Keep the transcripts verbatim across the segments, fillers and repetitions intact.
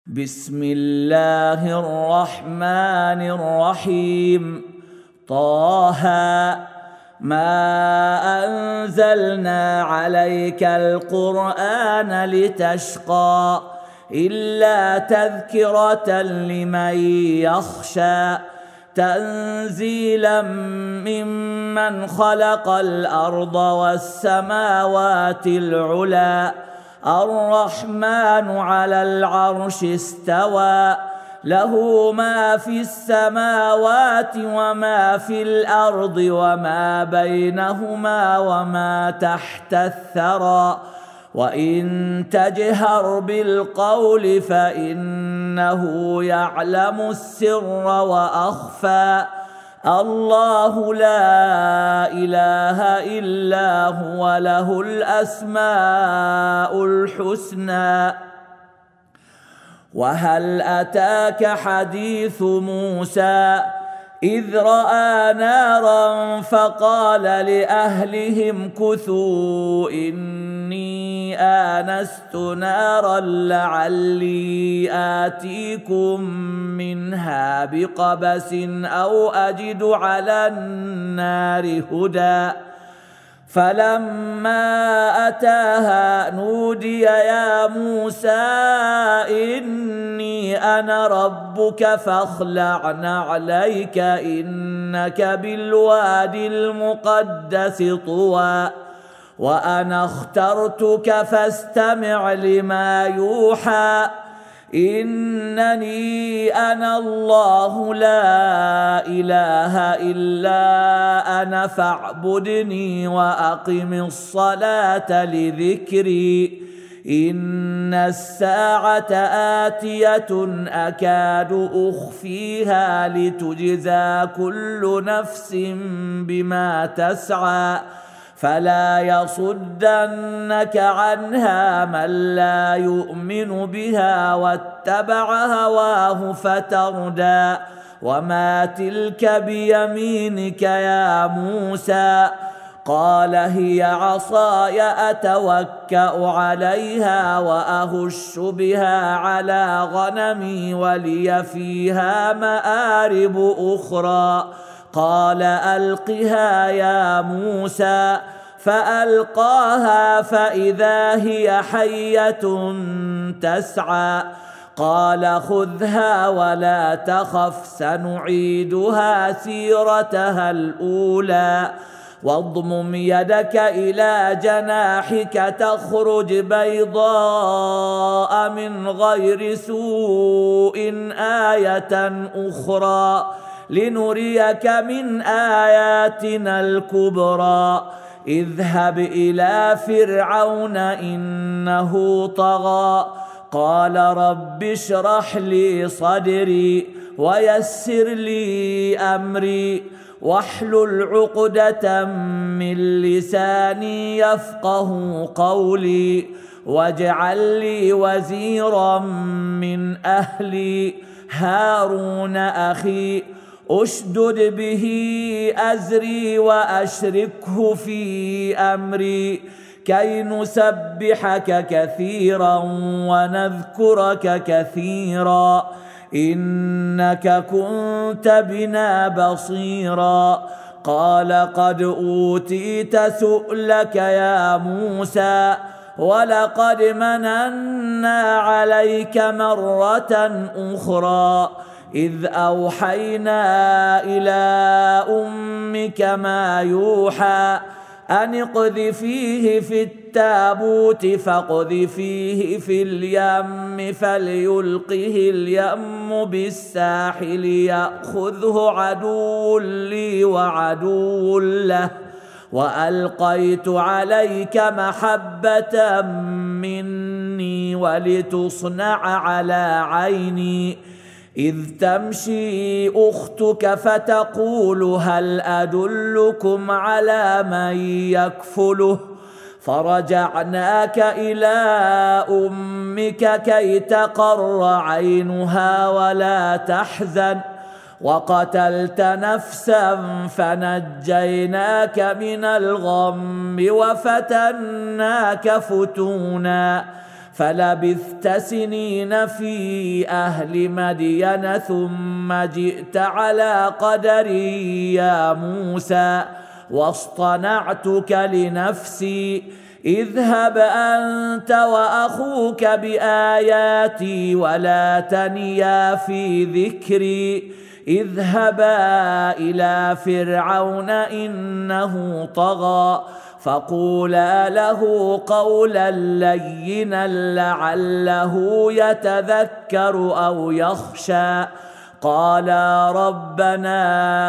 بسم الله الرحمن الرحيم. طه ما أنزلنا عليك القرآن لتشقى إلا تذكرة لمن يخشى تنزيلا ممن خلق الأرض والسماوات العلى الرحمن على العرش استوى له ما في السماوات وما في الأرض وما بينهما وما تحت الثرى وإن تجهر بالقول فإنه يعلم السر وأخفى الله لا إله إلا هو له الأسماء الحسنى. وهل أتاك حديث موسى إذ رأى نارا فقال لأهلهم كثوا إني آنست نارا لعلي آتيكم منها بقبس أو أجد على النار هدى فلما أتاها نودي يا موسى إني أنا ربك فاخلع نعليك إنك بالوادي المقدس طوى وأنا اخترتك فاستمع لما يوحى إنني أنا الله لا إله إلا أنا فاعبدني وأقم الصلاة لذكري إن الساعة آتية أكاد أخفيها لتجزى كل نفس بما تسعى فلا يصدنك عنها من لا يؤمن بها واتبع هواه فتردى وما تلك بيمينك يا موسى قال هي عصاي أتوكأ عليها وأهش بها على غنمي ولي فيها مآرب أخرى قال ألقها يا موسى فألقاها فإذا هي حية تسعى قال خذها ولا تخف سنعيدها سيرتها الأولى واضمم يدك إلى جناحك تخرج بيضاء من غير سوء آية أخرى لنريك من آياتنا الكبرى اذهب إلى فرعون إنه طغى قال رب اشرح لي صدري ويسر لي أمري واحلل عقدة من لساني يفقه قولي واجعل لي وزيرا من أهلي هارون أخي أشدد به أزري وأشركه في أمري كي نسبحك كثيرا ونذكرك كثيرا إنك كنت بنا بصيرا قال قد أوتيت سؤلك يا موسى ولقد مننا عليك مرة أخرى إذ أوحينا إلى أمك ما يوحى أن اقذفيه في التابوت فاقذفيه في اليم فليلقه اليم بالساحل يأخذه عدو لي وعدو له وألقيت عليك محبة مني ولتصنع على عيني إذ تمشي أختك فتقول هل أدلكم على من يكفله فرجعناك إلى أمك كي تقر عينها ولا تحزن وقتلت نفسا فنجيناك من الغم وفتناك فتونا فلبثت سنين في أهل مدين ثم جئت على قدري يا موسى واصطنعتك لنفسي اذهب أنت وأخوك بآياتي ولا تنيا في ذكري اذهبا إلى فرعون إنه طغى فقولا له قولا لينا لعله يتذكر أو يخشى قالا ربنا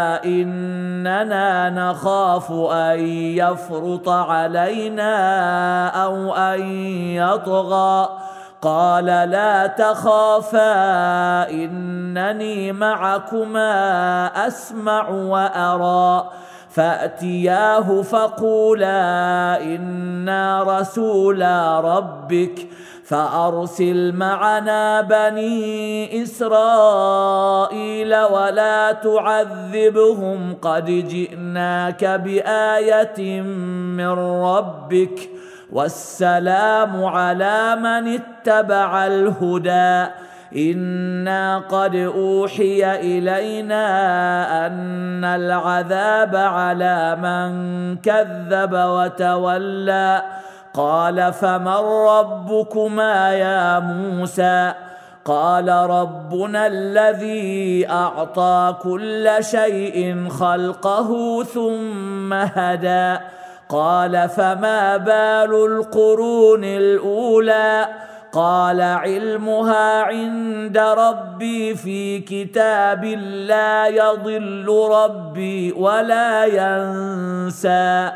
إننا نخاف أن يفرط علينا أو أن يطغى قال لا تخافا إنني معكما أسمع وأرى فأتياه فقولا إنا رسولا ربك فأرسل معنا بني إسرائيل ولا تعذبهم قد جئناك بآية من ربك والسلام على من اتبع الهدى إنا قد أوحي إلينا أن العذاب على من كذب وتولى قال فمن ربكما يا موسى قال ربنا الذي أعطى كل شيء خلقه ثم هدى قال فما بال القرون الأولى قال علمها عند ربي في كتاب لا يضل ربي ولا ينسى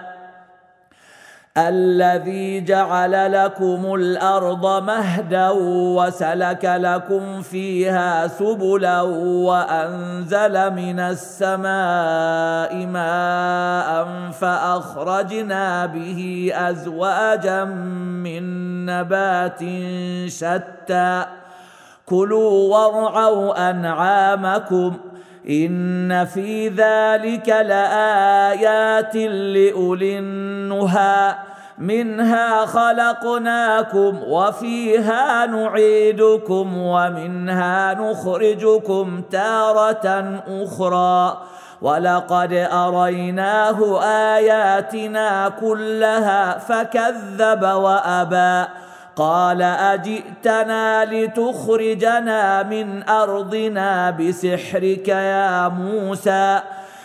الذي جعل لكم الأرض مهدا وسلك لكم فيها سبلا وأنزل من السماء ماء فأخرجنا به أزواجا من نبات شتى كلوا وارعوا أنعامكم إن في ذلك لآيات لأولي النهى منها خلقناكم وفيها نعيدكم ومنها نخرجكم تارة أخرى ولقد أريناه آياتنا كلها فكذب وأبى قال أجئتنا لتخرجنا من أرضنا بسحرك يا موسى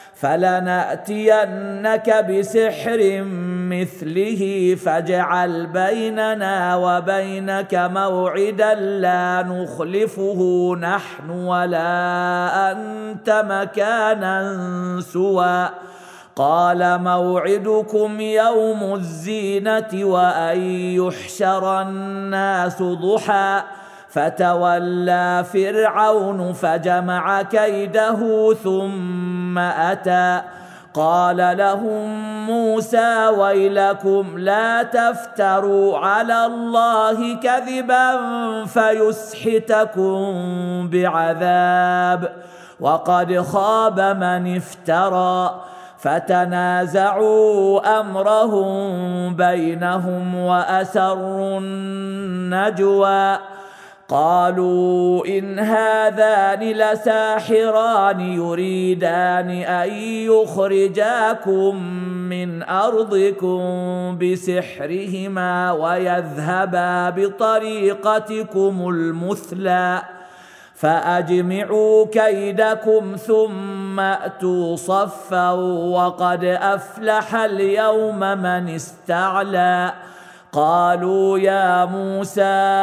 فلنأتينك بسحر مثله فاجعل بيننا وبينك موعدا لا نخلفه نحن ولا أنت مكانا سوى قال موعدكم يوم الزينة وأن يحشر الناس ضحى فتولى فرعون فجمع كيده ثم أتى قال لهم موسى ويلكم لا تفتروا على الله كذبا فيسحتكم بعذاب وقد خاب من افترى فتنازعوا أمرهم بينهم وأسروا النجوى قالوا إن هذان لساحران يريدان أن يخرجاكم من أرضكم بسحرهما ويذهبا بطريقتكم المثلى فأجمعوا كيدكم ثم أتوا صفا وقد أفلح اليوم من استعلى قالوا يا موسى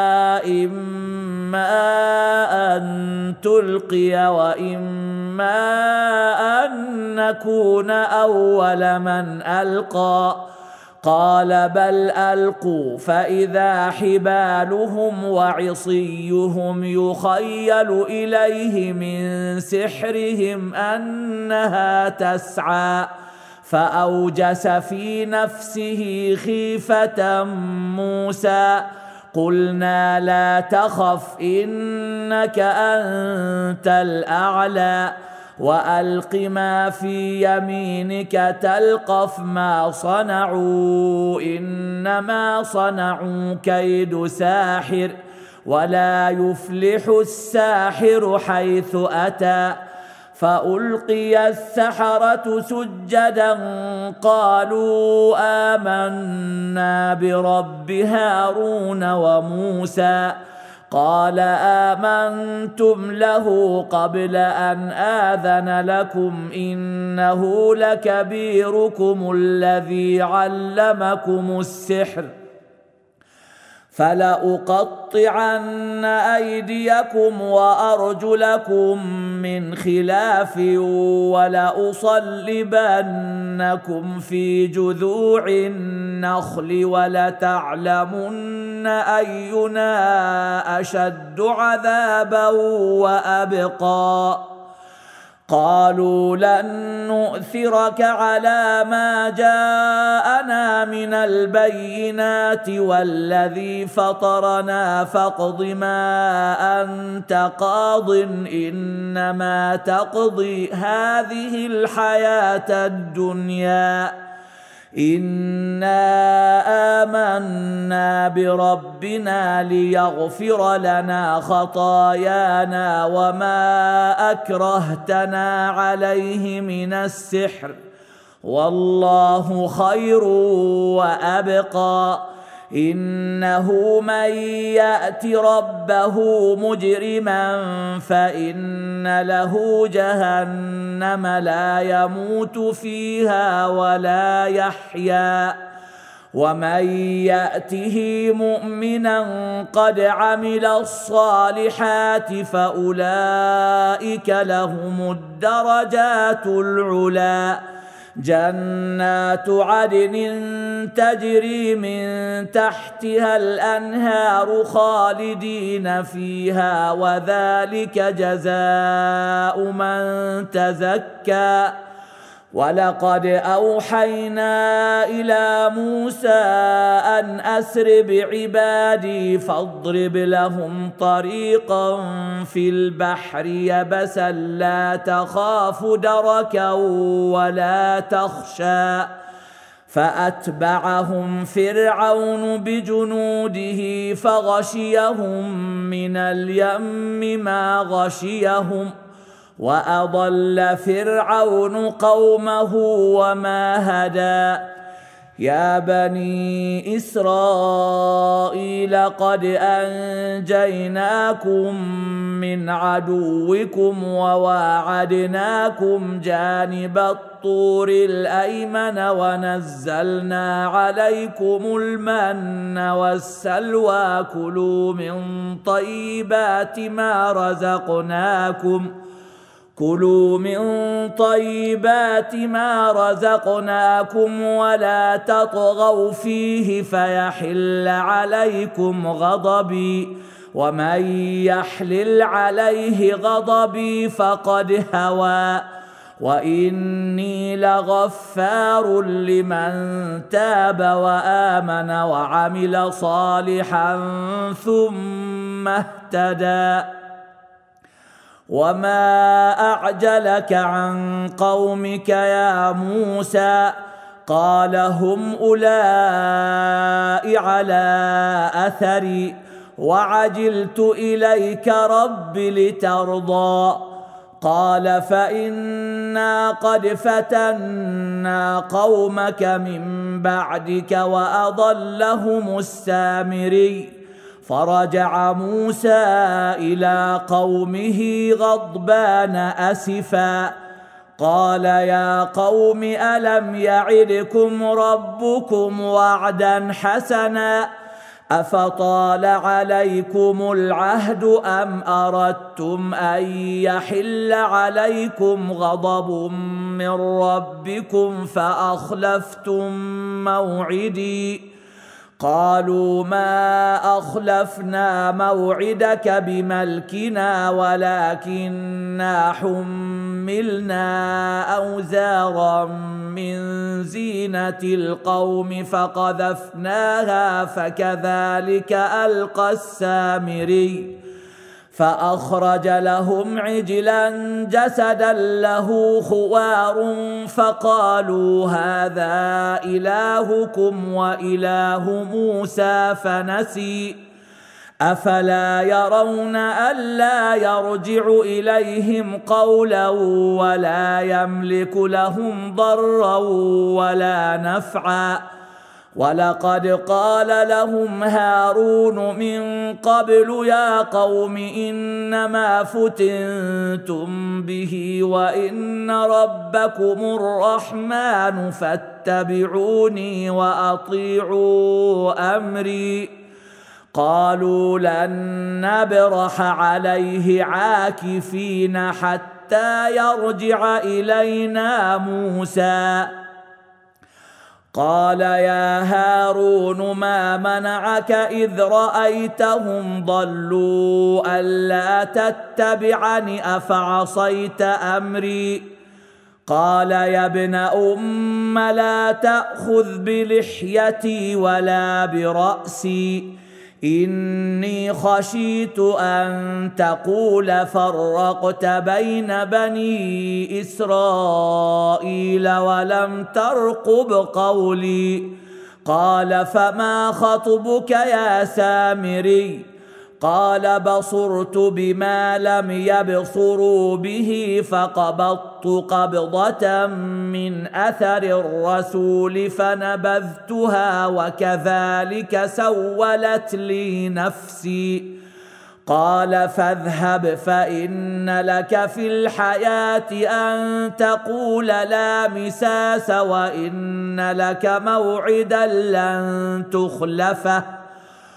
إما أن تلقي وإما أن نكون أول من ألقى قال بل ألقوا فإذا حبالهم وعصيهم يخيل إليه من سحرهم أنها تسعى فأوجس في نفسه خيفة موسى قلنا لا تخف إنك أنت الأعلى وألق ما في يمينك تلقف ما صنعوا إنما صنعوا كيد ساحر ولا يفلح الساحر حيث أتى. فألقي السحرة سجدا قالوا آمنا برب هارون وموسى. قال آمنتم له قبل أن آذن لكم إنه لكبيركم الذي علمكم السحر فلأقطعن أيديكم وأرجلكم من خلاف ولأصلبنكم في جذوع النخل ولتعلمن أينا أشد عذابا وأبقى. قالوا لن نؤثرك على ما جاءنا من البينات والذي فطرنا فاقض ما أنت قاض إنما تقضي هذه الحياة الدنيا إنا آمنا بربنا ليغفر لنا خطايانا وما أكرهتنا عليه من السحر والله خير وأبقى. إنه من يأت ربه مجرما فإن له جهنم لا يموت فيها ولا يحيا ومن يأته مؤمنا قد عمل الصالحات فأولئك لهم الدرجات العلى. جنات عدن تجري من تحتها الأنهار خالدين فيها وذلك جزاء من تزكى. ولقد أوحينا إلى موسى أن أسر بعبادي فاضرب لهم طريقا في البحر يبسا لا تخاف دركا ولا تخشى. فأتبعهم فرعون بجنوده فغشيهم من اليم ما غشيهم وأضل فرعون قومه وما هدى. يا بني إسرائيل قد أنجيناكم من عدوكم وواعدناكم جانب الطور الأيمن ونزلنا عليكم المن والسلوى كلوا من طيبات ما رزقناكم كلوا من طيبات ما رزقناكم ولا تطغوا فيه فيحل عليكم غضبي ومن يحلل عليه غضبي فقد هوى وإني لغفار لمن تاب وآمن وعمل صالحا ثم اهتدى. وما أعجلك عن قومك يا موسى؟ قال هم أولئك على أثري وعجلت إليك رب لترضى. قال فإنا قد فتنا قومك من بعدك وأضلهم السامري. فرجع موسى إلى قومه غضبان أسفا قال يا قوم ألم يعدكم ربكم وعدا حسنا أفطال عليكم العهد أم أردتم أن يحل عليكم غضب من ربكم فأخلفتم موعدي؟ قالوا ما أخلفنا موعدك بملكنا ولكننا حملنا أوزارا من زينة القوم فقذفناها فكذلك ألقى السامري. فأخرج لهم عجلا جسدا له خوار فقالوا هذا إلهكم وإله موسى فنسي أفلا يرون ألا يرجع إليهم قولا ولا يملك لهم ضرا ولا نفعا ولقد قال لهم هارون من قبل يا قوم إنما فتنتم به وإن ربكم الرحمن فاتبعوني وأطيعوا أمري قالوا لن نبرح عليه عاكفين حتى يرجع إلينا موسى قال يا هارون ما منعك إذ رأيتهم ضلوا ألا تتبعني أفعصيت أمري قال يا ابن أم لا تأخذ بلحيتي ولا برأسي إني خشيت أن تقول فرقت بين بني إسرائيل ولم ترقب قولي قال فما خطبك يا سامري قال بصرت بما لم يبصروا به فقبضت قبضة من أثر الرسول فنبذتها وكذلك سولت لي نفسي قال فاذهب فإن لك في الحياة أن تقول لا مساس وإن لك موعدا لن تخلفه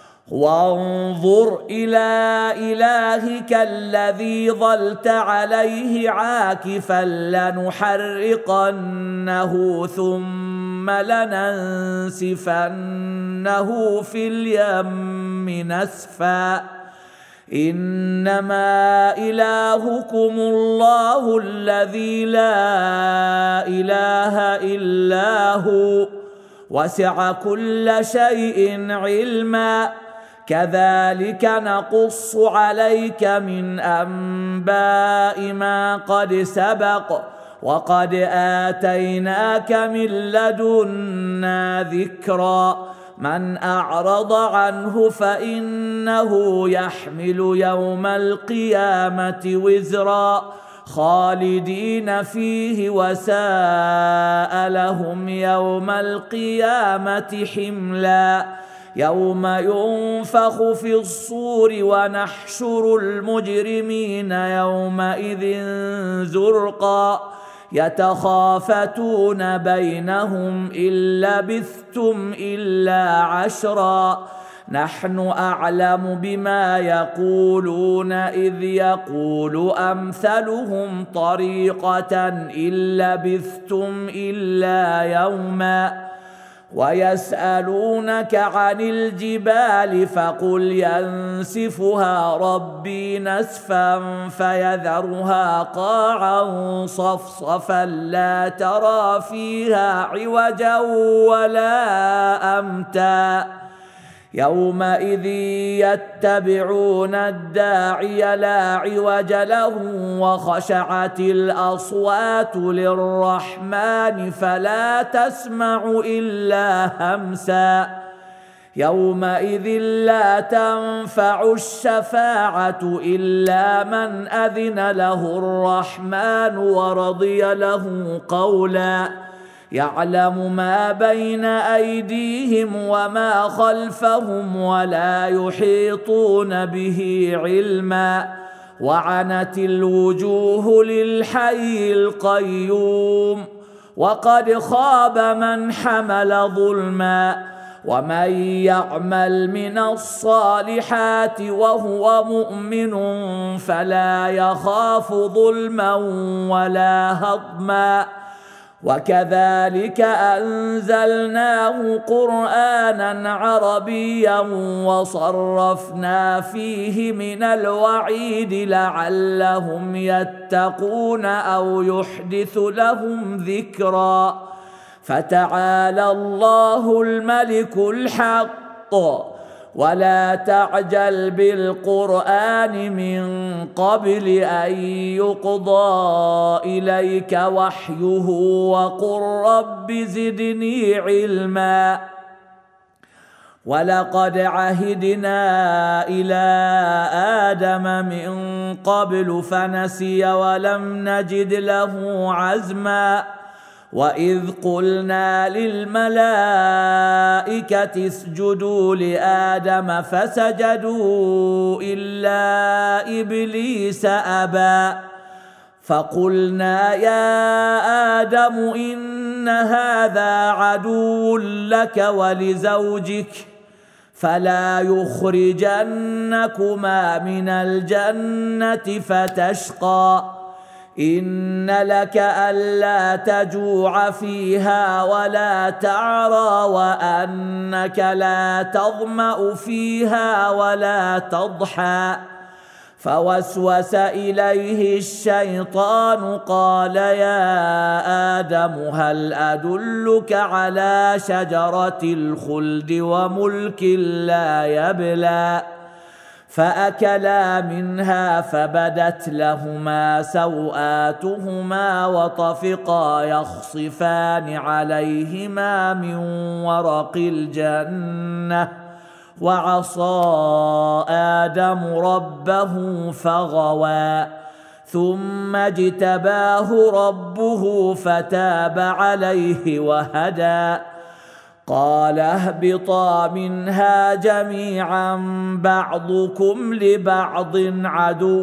وانظر إلى إلهك الذي ظلت عليه عاكفا لنحرقنه ثم لننسفنه في اليم نسفا إنما إلهكم الله الذي لا إله إلا هو وسع كل شيء علما كذلك نقص عليك من أنباء ما قد سبق وقد آتيناك من لدنا ذكرا من أعرض عنه فإنه يحمل يوم القيامة وزرا خالدين فيه وساء لهم يوم القيامة حملا يوم ينفخ في الصور ونحشر المجرمين يومئذ زرقا يتخافتون بينهم إن لبثتم إلا عشرا نحن أعلم بما يقولون إذ يقول أمثلهم طريقة إن لبثتم إلا يوما ويسألونك عن الجبال فقل ينسفها ربي نسفا فيذرها قاعا صفصفا لا ترى فيها عوجا ولا أمتا يومئذ يتبعون الداعي لا عوج له وخشعت الأصوات للرحمن فلا تسمع إلا همسا يومئذ لا تنفع الشفاعة إلا من أذن له الرحمن ورضي له قولا يعلم ما بين أيديهم وما خلفهم ولا يحيطون به علما وعنت الوجوه للحي القيوم وقد خاب من حمل ظلما ومن يعمل من الصالحات وهو مؤمن فلا يخاف ظلما ولا هضما وكذلك أنزلناه قرآنا عربيا وصرفنا فيه من الوعيد لعلهم يتقون أو يحدث لهم ذكرا فتعالى الله الملك الحق ولا تعجل بالقرآن من قبل أن يقضى إليك وحيه وقل رب زدني علما ولقد عهدنا إلى آدم من قبل فنسي ولم نجد له عزما وإذ قلنا للملائكة اسجدوا لآدم فسجدوا إلا إبليس أبى فقلنا يا آدم إن هذا عدو لك ولزوجك فلا يخرجنكما من الجنة فتشقى إن لك ألا تجوع فيها ولا تعرى وأنك لا تظمأ فيها ولا تضحى فوسوس إليه الشيطان قال يا آدم هل أدلك على شجرة الخلد وملك لا يبلى فأكلا منها فبدت لهما سوآتهما وطفقا يخصفان عليهما من ورق الجنة وعصى آدم ربه فغوى ثم اجتباه ربه فتاب عليه وهدى قال اهبطا منها جميعا بعضكم لبعض عدو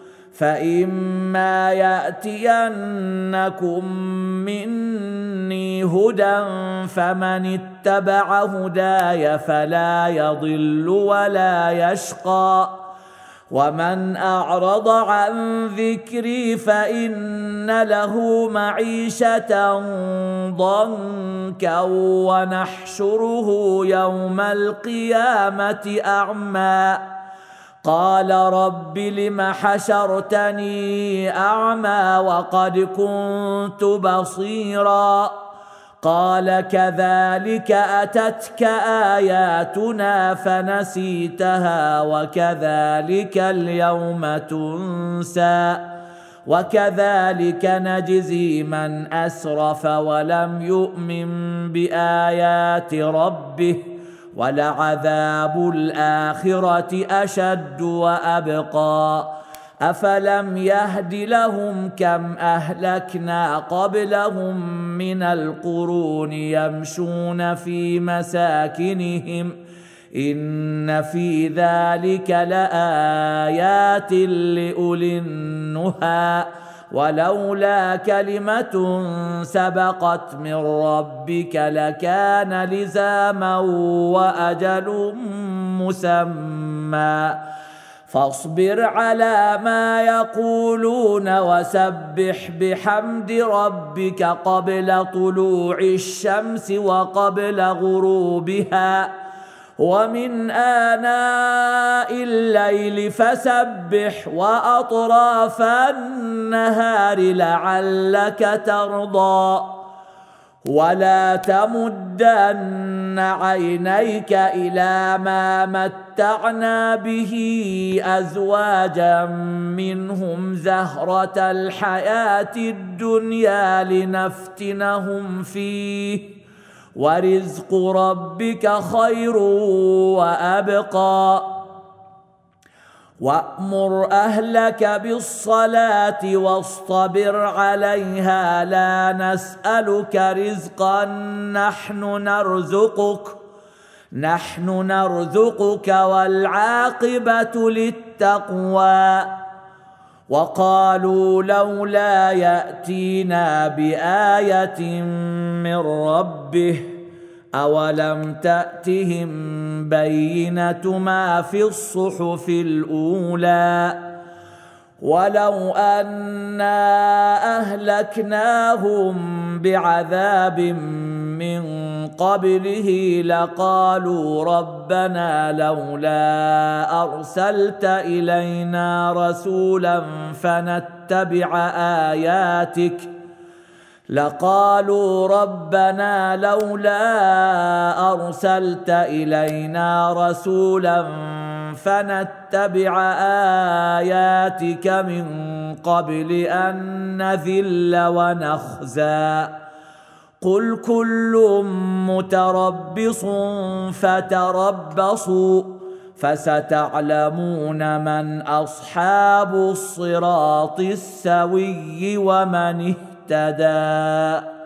فإما يأتينكم مني هدى فمن اتبع هداي فلا يضل ولا يشقى ومن أعرض عن ذكري فإن له معيشة ضنكا ونحشره يوم القيامة أعمى قال رب لم حشرتني أعمى وقد كنت بصيرا قال كذلك أتتك آياتنا فنسيتها وكذلك اليوم تنسى وكذلك نجزي من أسرف ولم يؤمن بآيات ربه ولعذاب الآخرة أشد وأبقى أفلم يهد لهم كم أهلكنا قبلهم من القرون يمشون في مساكنهم إن في ذلك لآيات لأولي النهى ولولا كلمة سبقت من ربك لكان لزاما وأجل مسمى فاصبر على ما يقولون وسبح بحمد ربك قبل طلوع الشمس وقبل غروبها ومن آناء الليل فسبح وأطراف النهار لعلك ترضى ولا تمدن عينيك إلى ما متعنا به أزواجا منهم زهرة الحياة الدنيا لنفتنهم فيه ورزق ربك خير وأبقى وأمر أهلك بالصلاة واصطبر عليها لا نسألك رزقا نحن نرزقك نحن نرزقك والعاقبة للتقوى وقالوا لولا يأتينا بآية من ربه أولم تأتهم بينة ما في الصحف الأولى ولو أنا أهلكناهم بعذاب من قبله لقالوا ربنا لولا أرسلت إلينا رسولا فنتبع آياتك لقالوا ربنا لولا أرسلت إلينا رسولا فنتبع آياتك من قبل أن نذل ونخزى قل كل متربص فتربصوا فستعلمون من أصحاب الصراط السوي ومن اهتدى.